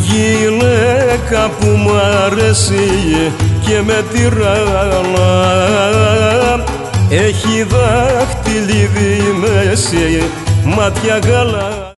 γυναίκα που μ' αρέσει και με τυραννά, έχει δάχτυλιδι μέση, μάτια γαλά.